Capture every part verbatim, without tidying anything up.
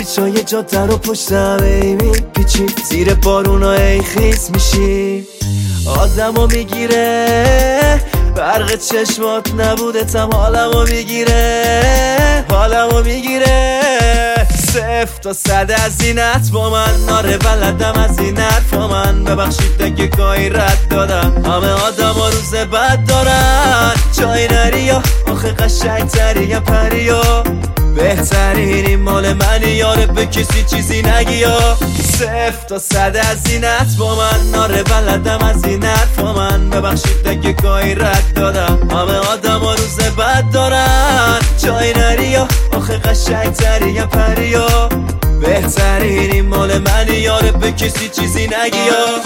پیچای جاده رو پشتم ای میپیچی، زیر بارونا ای خیس میشی. آدمو میگیره برق چشمات نبودتم، حالمو میگیره حالمو میگیره. صفر تا صد از اینت با من، ناره بلدم از این حرفا من. ببخشید اگه گاهی رد دادم، همه آدم ها روز بد دارن. جای نری یا آخه قشنگ تری یا پری یا بهترین، این مال منی یاره، به کسی چیزی نگی یا. صفر تا صد از اینت با من، ناره بلدم از این حرفا من. ببخشید اگه گاهی رد دادم، همه آدم ها روز بد دارن. جای نری یا آخه قشنگ تری یا پری یا بهترین، این مال منی یاره، به کسی چیزی نگی یا.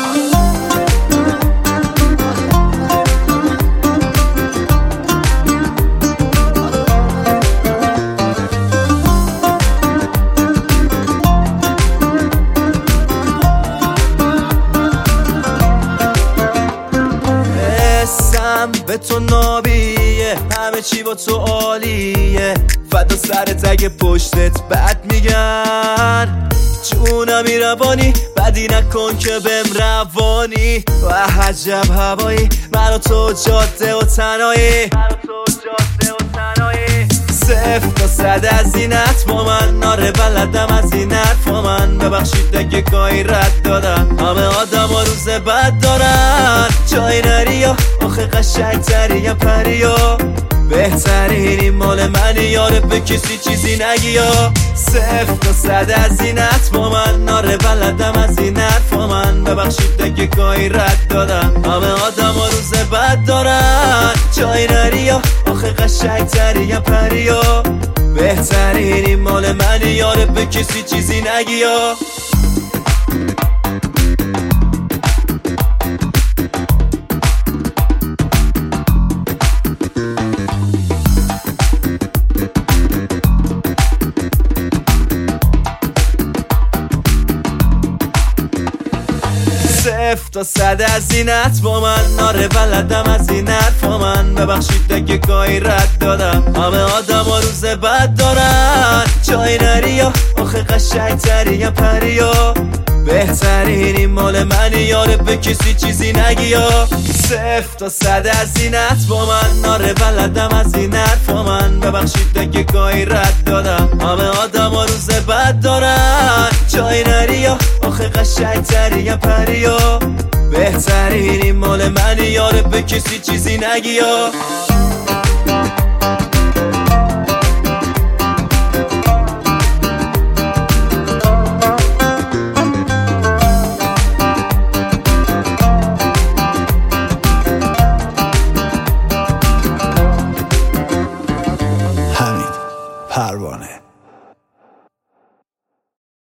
به تو نابیه، همه چی با تو عالیه. فدا سرت اگه پشتت بد میگن، جونمی روانی بدی نکن که بهم روانی. و عجب هوایی، من و تو جاده و تنهایی. صفر تا صد از اینت با من، ناره بلدم از این حرفا من. ببخشید اگه گاهی رد دادم، همه آدم ها روز بد دارن. جای نری یا آخه قشنگ تری یا پری یا بهترین، این مال منی یاره، به کسی چیزی نگی یا. صفر تا صد از اینت با من، ناره بلدم از این حرفا من. ببخشید اگه گاهی رد دادم، همه آدم ها روز بد دارن. جای نری یا آخه قشنگ تری یا پری یا بهترین، این مال منی یاره، به کسی چیزی نگی یا. صفر تا صد از اینت با من، ناره بلدم از این حرفا من. ببخشید اگه گاهی رد دادم، همه آدم ها روز بد دارن. جای نری یا آخه قشنگ تری یا پری یا بهترین، این مال منی یاره، به کسی چیزی نگی یا. صفر تا صد از اینت با من، ناره بلدم از این حرفا من. ببخشید اگه گاهی رد دادم، همه آدم ها روز بد دارن. جای نری یا آخه قشنگ تری یا پری یا بهترین، این مال منی یاره، به کسی چیزی نگی یا.